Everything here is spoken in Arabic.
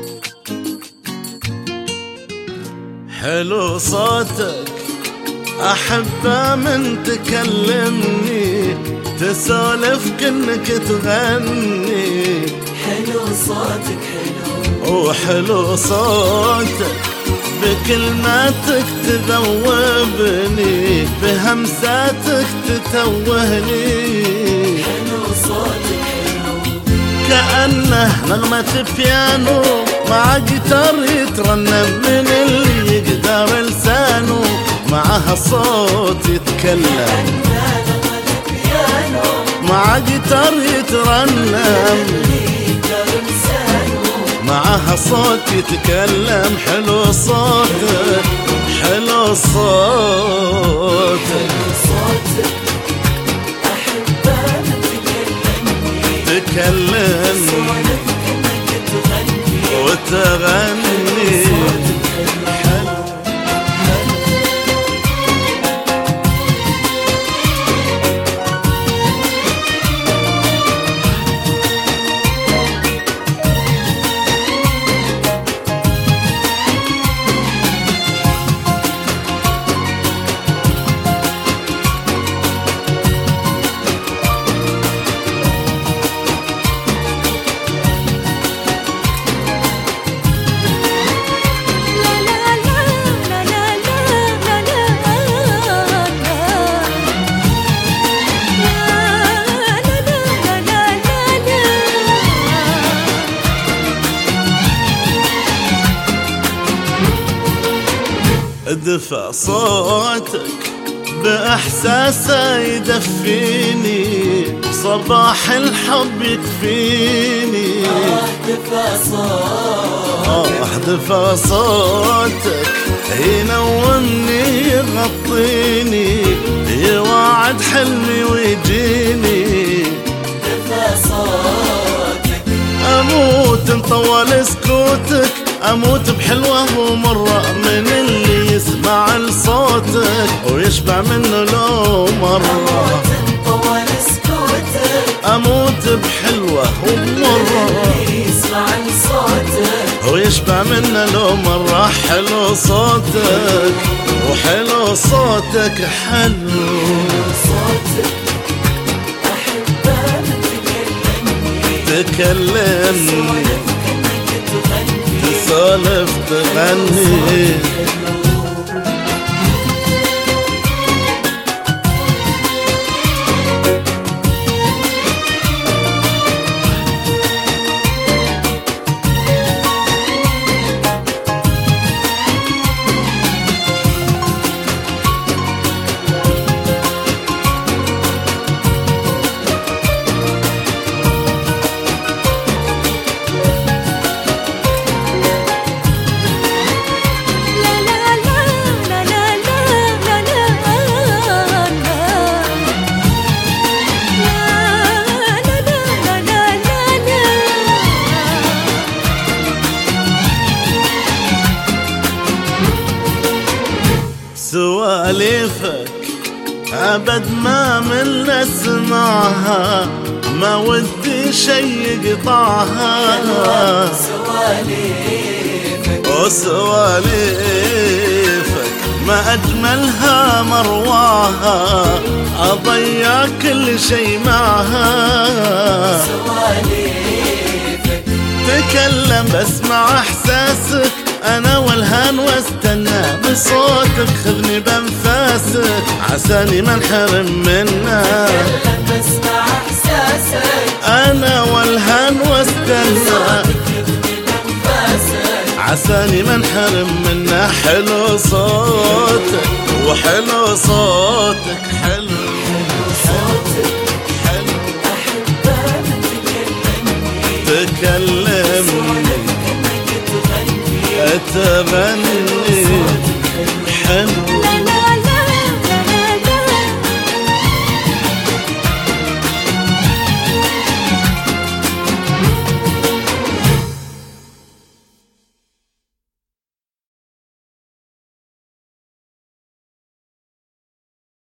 حلو صوتك أحبه من تكلمني، تسولف كأنك تغني. حلو صوتك حلو، وحلو صوتك بكلماتك تذوبني، بهمساتك تتوهني. حلو صوتك حلو، كأنه نغمة بيانو مع جيتار يترنم، من اللي يقدر لسانه معها صوت يتكلم. مع جيتار يترنم معها صوت يتكلم. حلو صوتك حلو صوتك أحبها تكلمني وتغني. دفع صوتك بإحساسه يدفيني، صباح الحب يكفيني. دفع صوتك ينومني يغطيني، يواعد حلمي ويجيني. دفع صوتك أموت نطول سكوتك، أموت بحلوة ومرة من اللي يسمع لصوتك ويشبع منه لو مرة. أموت بحلوة ومرة يسمع لصوتك ويشبع منه لو مرة. حلو صوتك وحلو صوتك حلو صوتك أحبها تكلمني تسولف تغني. سواليفك أبد ما من اسمعها، ما ودي شي يقطعها. وسواليفك ما أجملها مرواها، أضيع كل شي معها. تكلم بسمع إحساسك أنا والهان واستنى، بصوتك خذني بأنفاسك عساني ما انحرم منه. بسمع إحساسك أنا والهان واستنى عساني ما انحرم منه. حلو صوتك وحلو صوتك حلو صوتك حلو أحبها تكلمني أتغني.